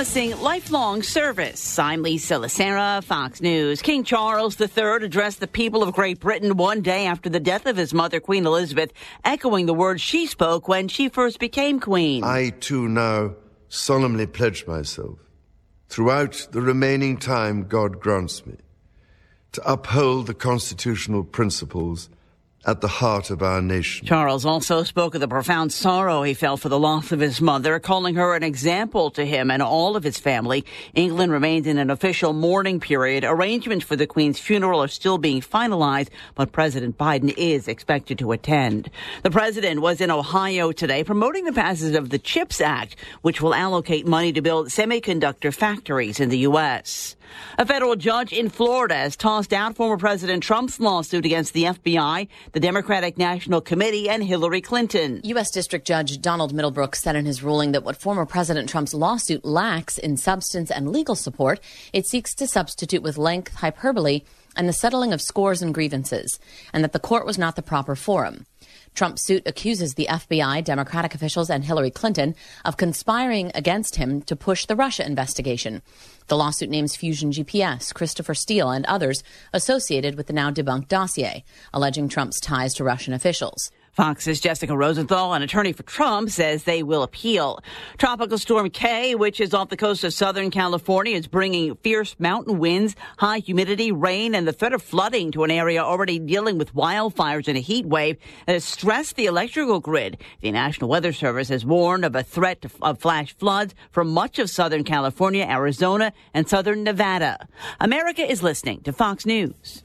promising lifelong service. I'm Lisa Lacera, Fox News. King Charles III addressed the people of Great Britain one day after the death of his mother, Queen Elizabeth, echoing the words she spoke when she first became queen. I, too, now solemnly pledge myself, throughout the remaining time God grants me, to uphold the constitutional principles at the heart of our nation. Charles also spoke of the profound sorrow he felt for the loss of his mother, calling her an example to him and all of his family. England remains in an official mourning period. Arrangements for the Queen's funeral are still being finalized, but President Biden is expected to attend. The president was in Ohio today promoting the passage of the CHIPS Act, which will allocate money to build semiconductor factories in the U.S. A federal judge in Florida has tossed out former President Trump's lawsuit against the FBI, the Democratic National Committee, and Hillary Clinton. U.S. District Judge Donald Middlebrook said in his ruling that what former President Trump's lawsuit lacks in substance and legal support, it seeks to substitute with length, hyperbole, and the settling of scores and grievances, and that the court was not the proper forum. Trump's suit accuses the FBI, Democratic officials, and Hillary Clinton of conspiring against him to push the Russia investigation. The lawsuit names Fusion GPS, Christopher Steele, and others associated with the now debunked dossier, alleging Trump's ties to Russian officials. Fox's Jessica Rosenthal, an attorney for Trump, says they will appeal. Tropical Storm Kay, which is off the coast of Southern California, is bringing fierce mountain winds, high humidity, rain, and the threat of flooding to an area already dealing with wildfires and a heat wave that has stressed the electrical grid. The National Weather Service has warned of a threat of flash floods for much of Southern California, Arizona, and Southern Nevada. America is listening to Fox News.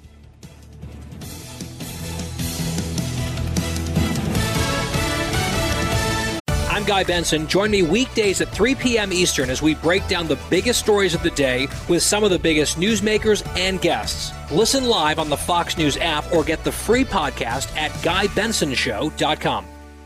I'm Guy Benson. Join me weekdays at 3 p.m. Eastern as we break down the biggest stories of the day with some of the biggest newsmakers and guests. Listen live on the Fox News app or get the free podcast at GuyBensonShow.com.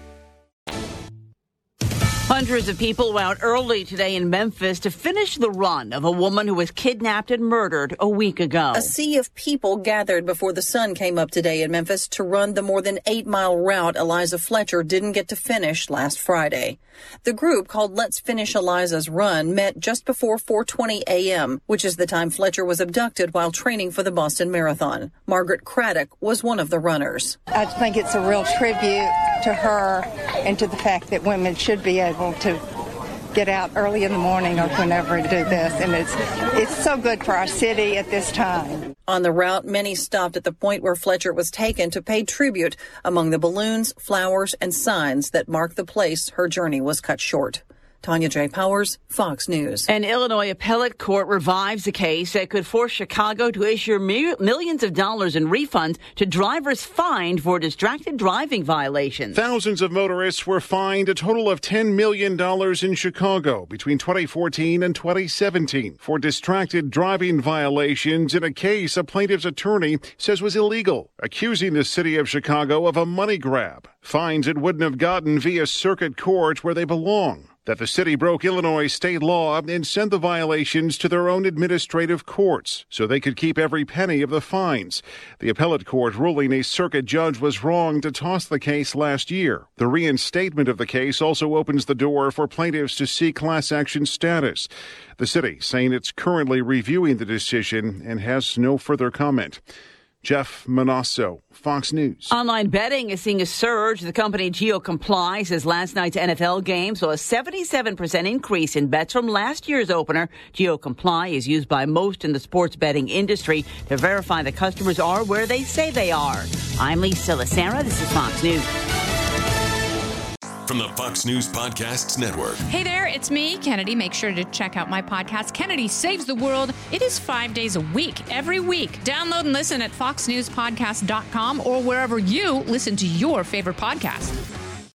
Hundreds of people went out early today in Memphis to finish the run of a woman who was kidnapped and murdered a week ago. A sea of people gathered before the sun came up today in Memphis to run the more than 8-mile route Eliza Fletcher didn't get to finish last Friday. The group, called Let's Finish Eliza's Run, met just before 4:20 a.m., which is the time Fletcher was abducted while training for the Boston Marathon. Margaret Craddock was one of the runners. I think it's a real tribute to her and to the fact that women should be able to get out early in the morning or whenever to do this. And it's so good for our city at this time. On the route, many stopped at the point where Fletcher was taken to pay tribute among the balloons, flowers, and signs that mark the place her journey was cut short. Tanya J. Powers, Fox News. An Illinois appellate court revives a case that could force Chicago to issue millions of dollars in refunds to drivers fined for distracted driving violations. Thousands of motorists were fined a total of $10 million in Chicago between 2014 and 2017 for distracted driving violations in a case a plaintiff's attorney says was illegal, accusing the city of Chicago of a money grab. Fines it wouldn't have gotten via circuit court where they belong. That the city broke Illinois state law and sent the violations to their own administrative courts so they could keep every penny of the fines. The appellate court ruling a circuit judge was wrong to toss the case last year. The reinstatement of the case also opens the door for plaintiffs to seek class action status. The city saying it's currently reviewing the decision and has no further comment. Jeff Manasso, Fox News. Online betting is seeing a surge. The company GeoComply says last night's NFL game saw a 77% increase in bets from last year's opener. GeoComply is used by most in the sports betting industry to verify that customers are where they say they are. I'm Lisa Lacera. This is Fox News. From the Fox News Podcasts Network. Hey there, it's me, Kennedy. Make sure to check out my podcast, Kennedy Saves the World. It is 5 days a week, every week. Download and listen at foxnewspodcast.com or wherever you listen to your favorite podcast.